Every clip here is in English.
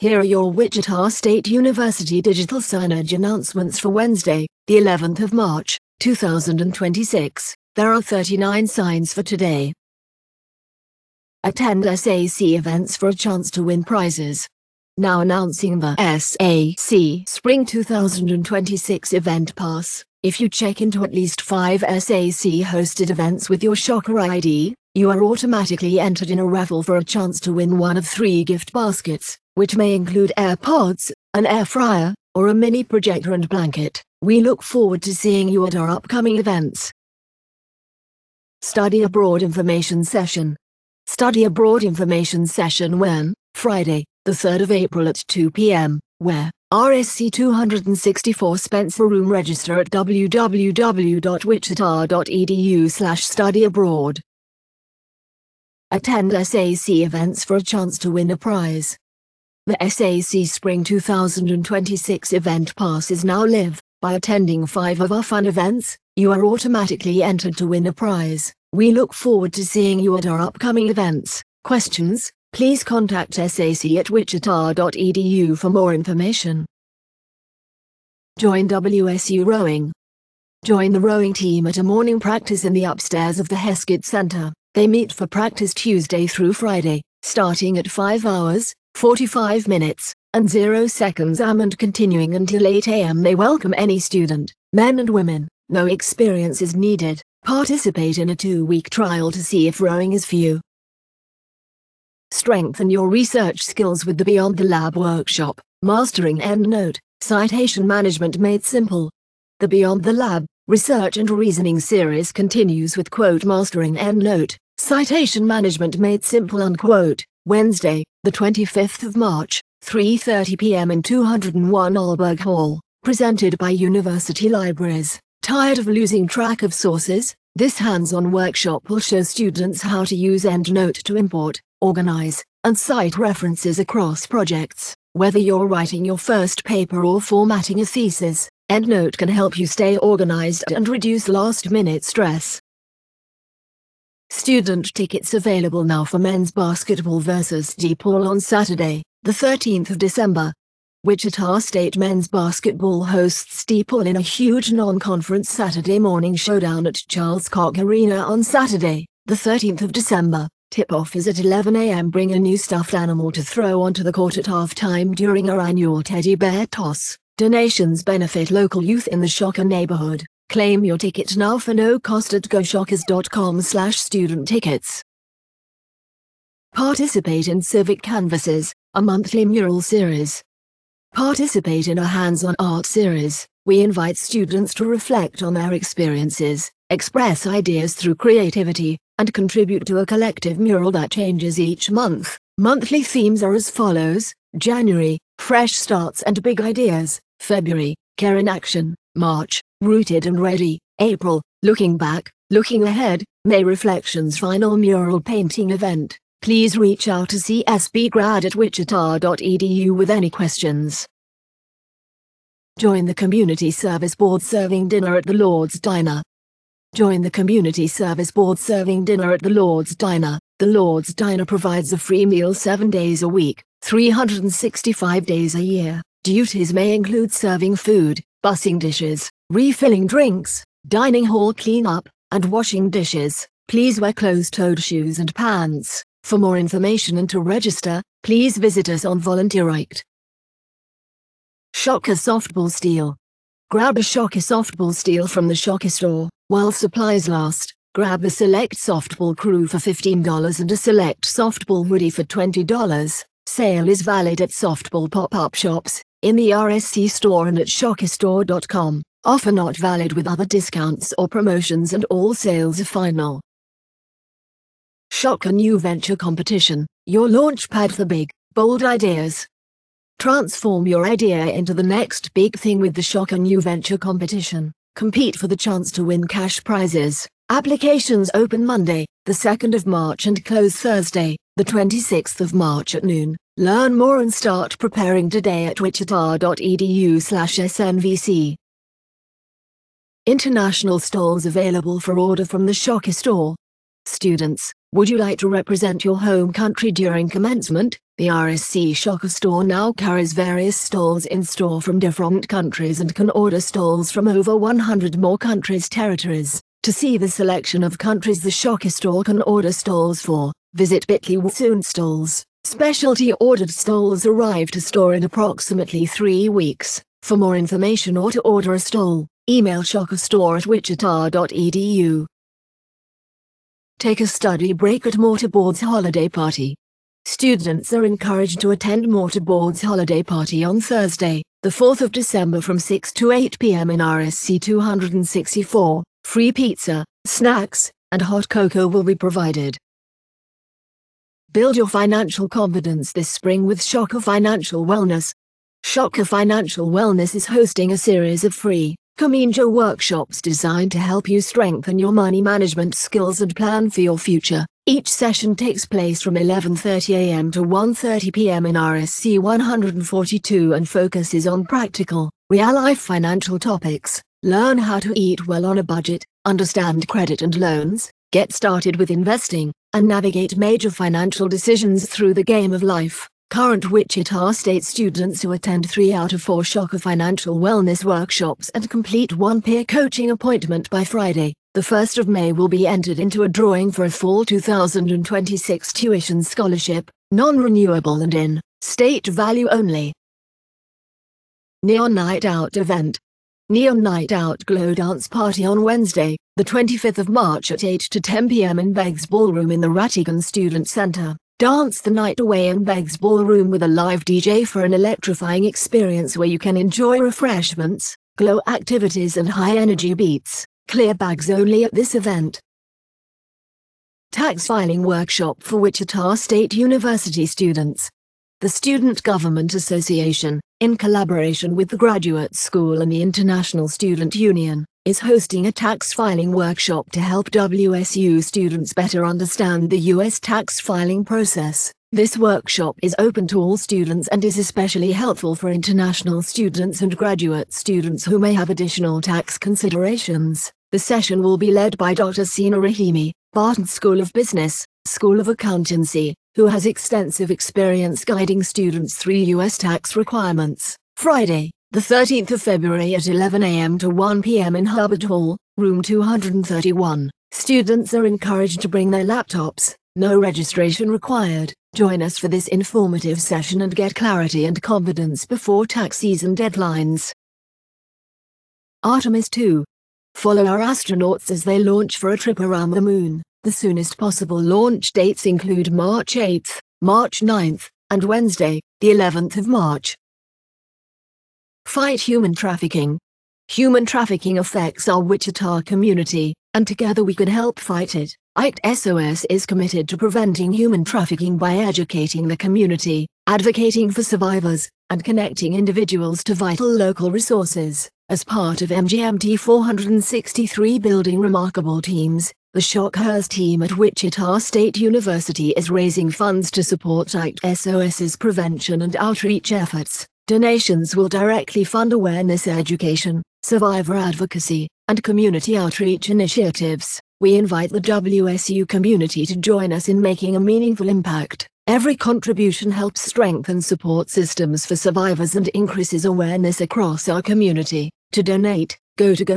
Here are your Wichita State University digital signage announcements for Wednesday, the 11th of March, 2026. There are 39 signs for today. Attend SAC events for a chance to win prizes. Now announcing the SAC Spring 2026 Event Pass. If you check into at least 5 SAC hosted events with your Shocker ID, you are automatically entered in a raffle for a chance to win one of 3 gift baskets, which may include AirPods, an air fryer, or a mini projector and blanket. We look forward to seeing you at our upcoming events. Study Abroad Information Session. Study Abroad Information Session when, Friday, the 3rd of April at 2 p.m., where, RSC 264 Spencer Room. Register at www.wichita.edu/studyabroad. Attend SAC events for a chance to win a prize. The SAC Spring 2026 Event Pass is now live. By attending 5 of our fun events, you are automatically entered to win a prize. We look forward to seeing you at our upcoming events. Questions? Please contact sac@wichita.edu for more information. Join WSU Rowing. Join the rowing team at a morning practice in the upstairs of the Heskett Center. They meet for practice Tuesday through Friday, starting at 5 hours, 45 minutes, and 0 seconds am and continuing until 8 a.m. They welcome any student, men and women. No experience is needed. Participate in a 2-week trial to see if rowing is for you. Strengthen your research skills with the Beyond the Lab workshop, Mastering EndNote, Citation Management Made Simple. The Beyond the Lab, Research and Reasoning series continues with quote Mastering EndNote, Citation Management Made Simple unquote, Wednesday, the 25th of March, 3:30 p.m. in 201 Alberg Hall, presented by University Libraries. Tired of losing track of sources? This hands-on workshop will show students how to use EndNote to import, organize, and cite references across projects. Whether you're writing your first paper or formatting a thesis, EndNote can help you stay organized and reduce last-minute stress. Student tickets available now for men's basketball versus DePaul on Saturday, the 13th of December. Wichita State men's basketball hosts DePaul in a huge non-conference Saturday morning showdown at Charles Koch Arena on Saturday, the 13th of December. Tip-off is at 11 a.m. Bring a new stuffed animal to throw onto the court at halftime during our annual teddy bear toss. Donations benefit local youth in the Shocker neighborhood. Claim your ticket now for no cost at goshockers.com/student tickets. Participate in Civic Canvases, a monthly mural series. Participate in a hands-on art series. We invite students to reflect on their experiences, express ideas through creativity, and contribute to a collective mural that changes each month. Monthly themes are as follows: January, Fresh Starts and Big Ideas; February, Care in Action; March, Rooted and Ready; April, Looking Back, Looking Ahead; May, Reflections. Final mural painting event. Please reach out to csbgrad@wichita.edu with any questions. Join the Community Service Board serving dinner at the Lord's Diner. Join the Community Service Board serving dinner at the Lord's Diner. The Lord's Diner provides a free meal 7 days a week, 365 days a year. Duties may include serving food, bussing dishes, refilling drinks, dining hall cleanup, and washing dishes. Please wear closed-toed shoes and pants. For more information and to register, please visit us on VolunteerIt. Shocker Softball Steel. Grab a Shocker Softball Steel from the Shocker store, while supplies last. Grab a Select Softball Crew for $15 and a Select Softball Hoodie for $20. Sale is valid at softball pop-up shops, in the RSC store and at shockerstore.com. Offer not valid with other discounts or promotions, and all sales are final. Shocker New Venture Competition, your launchpad for big, bold ideas. Transform your idea into the next big thing with the Shocker New Venture Competition. Compete for the chance to win cash prizes. Applications open Monday, the 2nd of March and close Thursday, the 26th of March at noon. Learn more and start preparing today at wichita.edu/snvc. International stalls available for order from the Shocker store. Students, would you like to represent your home country during commencement? The RSC Shocker Store now carries various stalls in store from different countries and can order stalls from over 100 more countries' territories. To see the selection of countries the Shocker Store can order stalls for, visit bit.ly/soon stalls. Specialty ordered stalls arrive to store in approximately 3 weeks. For more information or to order a stall, email shockerstore@wichita.edu. Take a study break at Mortarboard's holiday party. Students are encouraged to attend Mortarboard's holiday party on Thursday, the 4th of December from 6 to 8 p.m. in RSC 264. Free pizza, snacks, and hot cocoa will be provided. Build your financial confidence this spring with Shocker Financial Wellness. Shocker Financial Wellness is hosting a series of free Kaminjo workshops designed to help you strengthen your money management skills and plan for your future. Each session takes place from 11:30 a.m. to 1:30 p.m. in RSC 142 and focuses on practical, real-life financial topics. Learn how to eat well on a budget, understand credit and loans, get started with investing, and navigate major financial decisions through the game of life. Current Wichita State students who attend 3 out of 4 Shocker Financial Wellness workshops and complete 1 peer coaching appointment by Friday, the 1st of May will be entered into a drawing for a fall 2026 tuition scholarship, non-renewable and in state value only. Neon Night Out event. Neon Night Out Glow Dance Party on Wednesday, the 25th of March at 8 to 10 p.m. in Beggs Ballroom in the Rattigan Student Center. Dance the night away in Beggs Ballroom with a live DJ for an electrifying experience where you can enjoy refreshments, glow activities and high-energy beats. Clear bags only at this event. Tax Filing Workshop for Wichita State University students. The Student Government Association, in collaboration with the Graduate School and the International Student Union, is hosting a tax filing workshop to help WSU students better understand the U.S. tax filing process. This workshop is open to all students and is especially helpful for international students and graduate students who may have additional tax considerations. The session will be led by Dr. Sina Rahimi, Barton School of Business, School of Accountancy, who has extensive experience guiding students through U.S. tax requirements. Friday, the 13th of February at 11 a.m. to 1 p.m. in Hubbard Hall, room 231. Students are encouraged to bring their laptops, no registration required. Join us for this informative session and get clarity and confidence before tax season deadlines. Artemis 2. Follow our astronauts as they launch for a trip around the moon. The soonest possible launch dates include March 8th, March 9th, and Wednesday, the 11th of March. Fight human trafficking. Human trafficking affects our Wichita community, and together we can help fight it. ACT SOS is committed to preventing human trafficking by educating the community, advocating for survivors, and connecting individuals to vital local resources. As part of MGMT 463 building remarkable teams, the Shockhurst team at Wichita State University is raising funds to support ACT SOS's prevention and outreach efforts. Donations will directly fund awareness education, survivor advocacy, and community outreach initiatives. We invite the WSU community to join us in making a meaningful impact. Every contribution helps strengthen support systems for survivors and increases awareness across our community. To donate, go to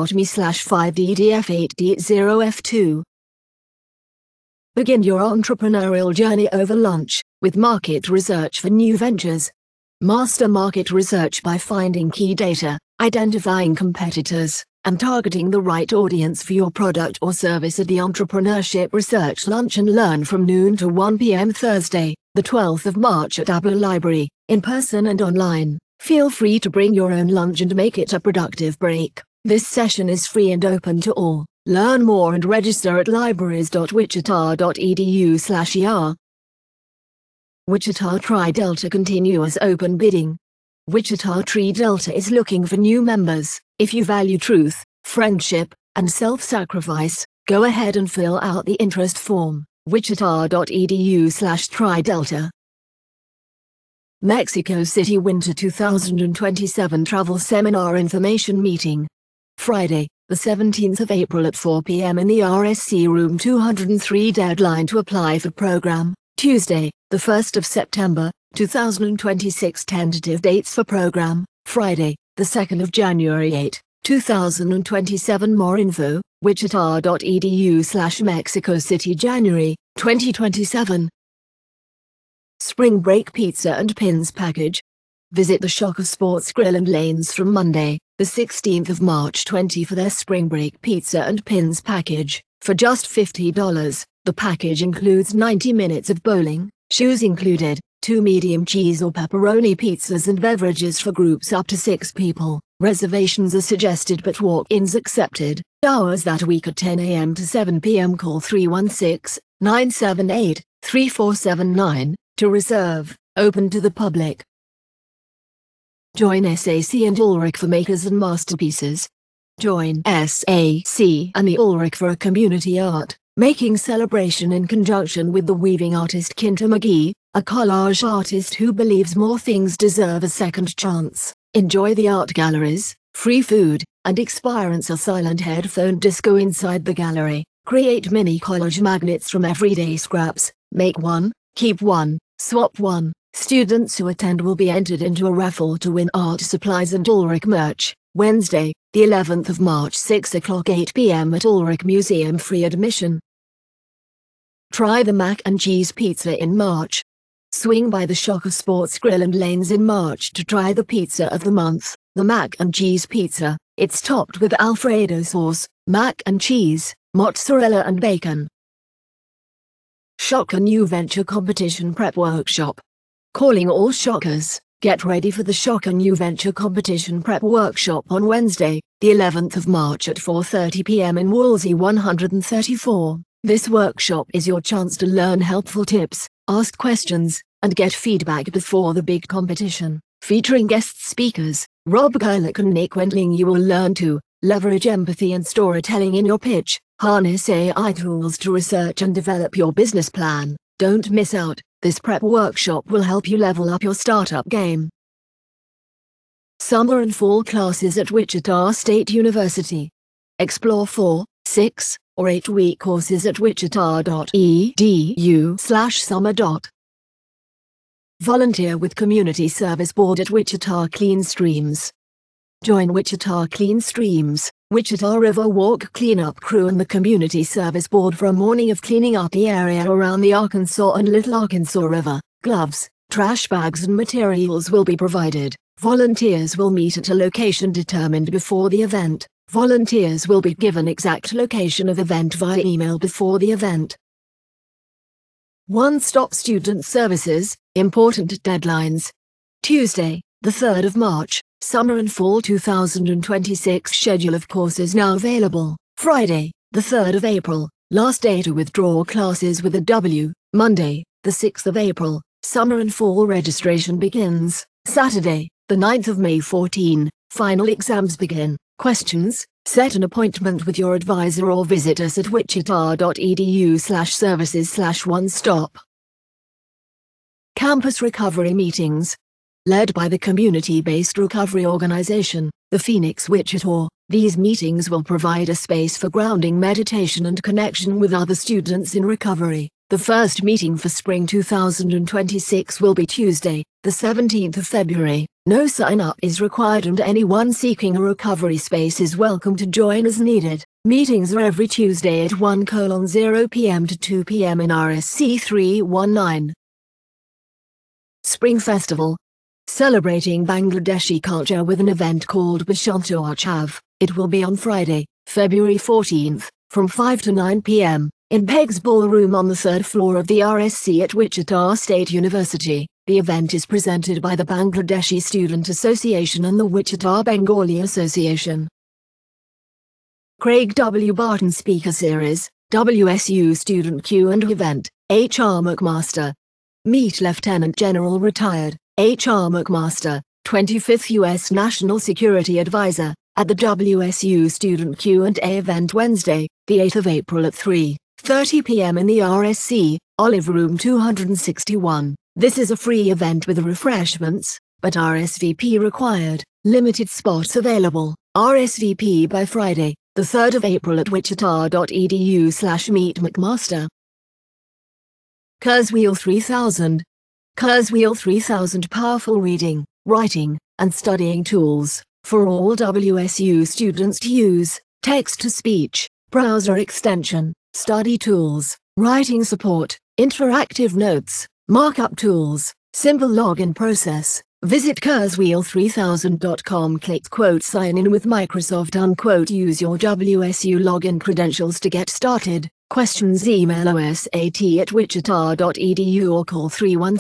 gofund.me/5DDF8D0F2. Begin your entrepreneurial journey over lunch with market research for new ventures. Master market research by finding key data, identifying competitors, and targeting the right audience for your product or service at the Entrepreneurship Research Lunch and Learn from noon to 1 p.m. Thursday, the 12th of March at Abler Library, in person and online. Feel free to bring your own lunch and make it a productive break. This session is free and open to all. Learn more and register at libraries.wichita.edu/er. Wichita Tri-Delta continuous open bidding. Wichita Tri-Delta is looking for new members. If you value truth, friendship, and self-sacrifice, go ahead and fill out the interest form. wichita.edu/Tri-Delta. Mexico City Winter 2027 Travel Seminar Information Meeting. Friday, the 17th of April at 4 p.m. in the RSC Room 203. Deadline to apply for program, Tuesday, the 1st of September, 2026. Tentative dates for program, Friday, the 2nd of January 8, 2027. More info, wichita.edu/Mexico City. January, 2027. Spring Break Pizza and Pins Package. Visit the Shocker Sports Grill and Lanes from Monday, the 16th of March 20 for their Spring Break Pizza and Pins Package. For just $50, the package includes 90 minutes of bowling, shoes included, 2 medium cheese or pepperoni pizzas and beverages for groups up to 6 people. Reservations are suggested but walk-ins accepted. Hours that week at 10 a.m. to 7 p.m. Call 316-978-3479 to reserve. Open to the public. Join SAC and Ulrich for Makers and Masterpieces. Join SAC and the Ulrich for a community art making celebration in conjunction with the weaving artist Kinta McGee, a collage artist who believes more things deserve a second chance. Enjoy the art galleries, free food, and experience a silent headphone disco inside the gallery. Create mini collage magnets from everyday scraps. Make one, keep one, swap one. Students who attend will be entered into a raffle to win art supplies and Ulrich merch. Wednesday, the 11th of March, 6 o'clock 8 p.m. at Ulrich Museum. Free admission. Try the mac and cheese pizza in March. Swing by the Shocker Sports Grill and Lanes in March to try the pizza of the month, the mac and cheese pizza. It's topped with Alfredo sauce, mac and cheese, mozzarella and bacon. Shocker New Venture Competition Prep Workshop. Calling all Shockers, get ready for the Shocker New Venture Competition Prep Workshop on Wednesday, the 11th of March at 4:30 p.m. in Woolsey 134. This workshop is your chance to learn helpful tips, ask questions, and get feedback before the big competition. Featuring guest speakers, Rob Gerlich and Nick Wendling. You will learn to leverage empathy and storytelling in your pitch, harness AI tools to research and develop your business plan. Don't miss out. This prep workshop will help you level up your startup game. Summer and fall classes at Wichita State University. Explore 4, 6, or 8-week courses at wichita.edu/summer. Volunteer with Community Service Board at Wichita Clean Streams. Join Wichita Clean Streams, Wichita River Walk Cleanup Crew and the Community Service Board for a morning of cleaning up the area around the Arkansas and Little Arkansas River. Gloves, trash bags and materials will be provided. Volunteers will meet at a location determined before the event. Volunteers will be given exact location of event via email before the event. One-stop student services, important deadlines. Tuesday, the 3rd of March, Summer and Fall 2026 schedule of courses now available. Friday, the 3rd of April, last day to withdraw classes with a W. Monday, the 6th of April, Summer and Fall registration begins. Saturday, the 9th of May 14, final exams begin. Questions? Set an appointment with your advisor or visit us at wichita.edu/services/one-stop. Campus recovery meetings. Led by the community-based recovery organization, the Phoenix Wichita, these meetings will provide a space for grounding meditation and connection with other students in recovery. The first meeting for spring 2026 will be Tuesday, the 17th of February. No sign-up is required and anyone seeking a recovery space is welcome to join as needed. Meetings are every Tuesday at 1:0 p.m. to 2 p.m. in RSC 319. Spring Festival. Celebrating Bangladeshi culture with an event called Bashant Utsav. It will be on Friday, February 14th, from 5 to 9 p.m. in Peg's Ballroom on the 3rd floor of the RSC at Wichita State University. The event is presented by the Bangladeshi Student Association and the Wichita Bengali Association. Craig W. Barton Speaker Series, WSU Student Q&A Event, H.R. McMaster. Meet Lieutenant General Retired H.R. McMaster, 25th U.S. National Security Advisor, at the WSU Student Q&A event Wednesday, the 8th of April at 3:30 p.m. in the RSC, Olive Room 261. This is a free event with refreshments, but RSVP required. Limited spots available. RSVP by Friday, the 3rd of April at wichita.edu/meet McMaster. Kurzweil 3000. Kurzweil 3000 powerful reading, writing, and studying tools for all WSU students to use. Text-to-speech, browser extension, study tools, writing support, interactive notes, markup tools, simple login process. Visit Kurzweil3000.com. Click "Sign in with Microsoft." Use your WSU login credentials to get started. Questions: email osat@wichita.edu or call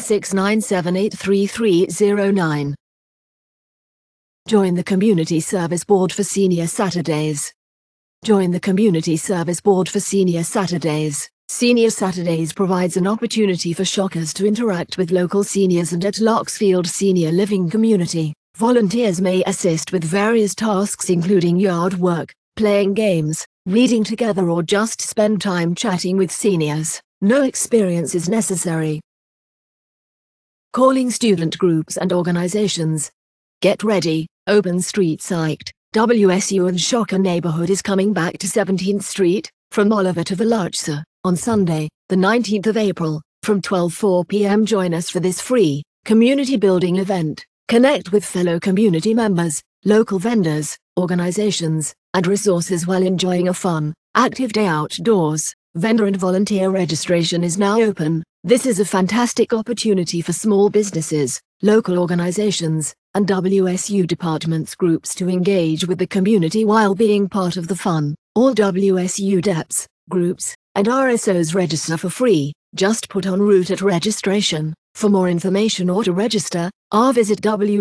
316-978-3309. Join the Community Service Board for Senior Saturdays. Join the Community Service Board for Senior Saturdays. Senior Saturdays provides an opportunity for Shockers to interact with local seniors and at Locksfield Senior Living Community. Volunteers may assist with various tasks including yard work, playing games, reading together, or just spend time chatting with seniors. No experience is necessary. Calling student groups and organizations. Get ready, Open Street Psyched. WSU and Shocker neighborhood is coming back to 17th Street, from Oliver to Veluxa, on Sunday, the 19th of April, from 12:04 p.m. Join us for this free, community-building event. Connect with fellow community members, local vendors, organizations, and resources while enjoying a fun, active day outdoors. Vendor and volunteer registration is now open. This is a fantastic opportunity for small businesses, local organizations, and WSU departments groups to engage with the community while being part of the fun. All WSU DEPs, groups, and RSOs register for free. Just put en route at registration. For more information or to register, visit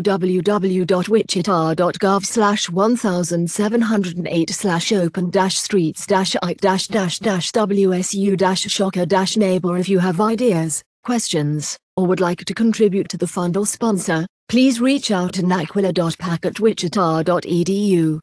www.wichita.gov/1007-8/open-streets-ike-WSU-shocker-neighbor. If you have ideas, questions, or would like to contribute to the fund or sponsor, please reach out to naquila.pack@wichita.edu.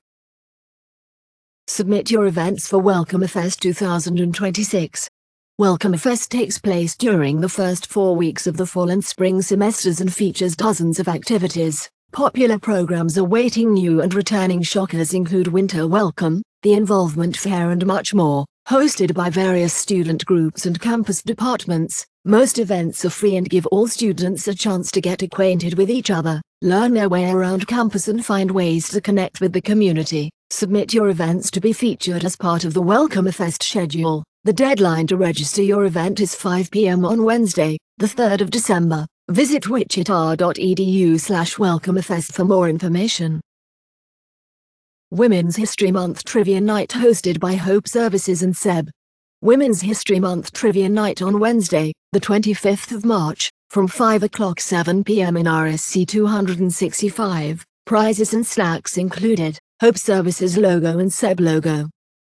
Submit your events for WelcomeFest 2026. WelcomeFest takes place during the first 4 weeks of the fall and spring semesters and features dozens of activities. Popular programs awaiting new and returning Shockers include Winter Welcome, the Involvement Fair, and much more. Hosted by various student groups and campus departments, most events are free and give all students a chance to get acquainted with each other, learn their way around campus, and find ways to connect with the community. Submit your events to be featured as part of the WelcomeFest schedule. The deadline to register your event is 5 p.m. on Wednesday, the 3rd of December. Visit wichita.edu/welcomefest for more information. Women's History Month Trivia Night hosted by Hope Services and SEB. Women's History Month Trivia Night on Wednesday, the 25th of March, from 5 o'clock 7 p.m. in RSC 265. Prizes and snacks included, Hope Services logo and SEB logo.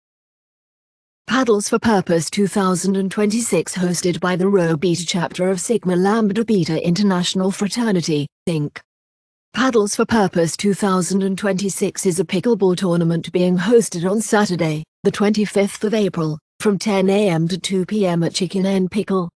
Paddles for Purpose 2026 hosted by the Rho Beta chapter of Sigma Lambda Beta International Fraternity, Inc. Paddles for Purpose 2026 is a pickleball tournament being hosted on Saturday, the 25th of April, from 10 a.m. to 2 p.m. at Chicken N Pickle,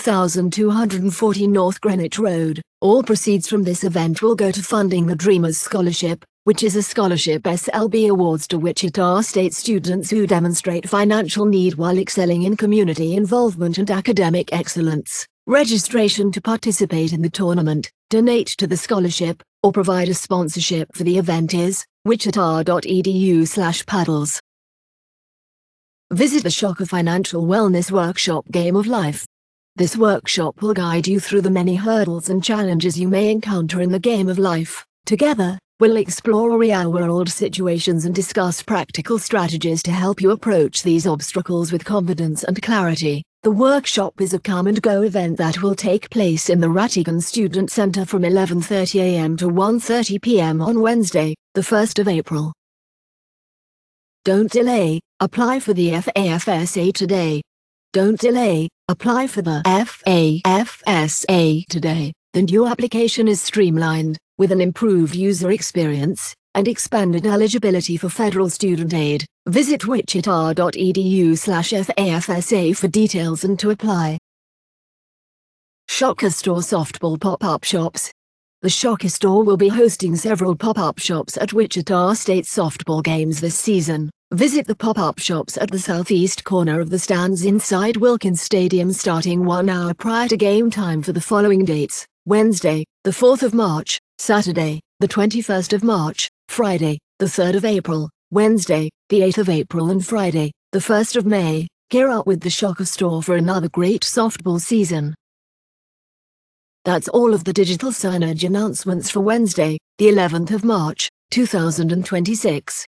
1240 North Greenwich Road. All proceeds from this event will go to funding the Dreamers Scholarship, which is a scholarship SLB awards to Wichita State students who demonstrate financial need while excelling in community involvement and academic excellence. Registration to participate in the tournament, donate to the scholarship, or provide a sponsorship for the event is wichita.edu/paddles. Visit the Shocker Financial Wellness Workshop Game of Life. This workshop will guide you through the many hurdles and challenges you may encounter in the game of life. Together, we'll explore real-world situations and discuss practical strategies to help you approach these obstacles with confidence and clarity. The workshop is a come-and-go event that will take place in the Rattigan Student Center from 11:30 a.m. to 1:30 p.m. on Wednesday, the 1st of April. Don't delay, apply for the FAFSA today. Don't delay, apply for the FAFSA today. The new application is streamlined, with an improved user experience, and expanded eligibility for federal student aid. Visit wichita.edu/FAFSA for details and to apply. Shocker Store Softball Pop-Up Shops. the Shocker store will be hosting several pop-up shops at Wichita State softball games this season. Visit the pop-up shops at the southeast corner of the stands inside Wilkins Stadium starting 1 hour prior to game time for the following dates: Wednesday, the 4th of March, Saturday, the 21st of March, Friday, the 3rd of April, Wednesday, the 8th of April and Friday, the 1st of May. Gear up with the Shocker store for another great softball season. That's all of the digital signage announcements for Wednesday, the 11th of March, 2026.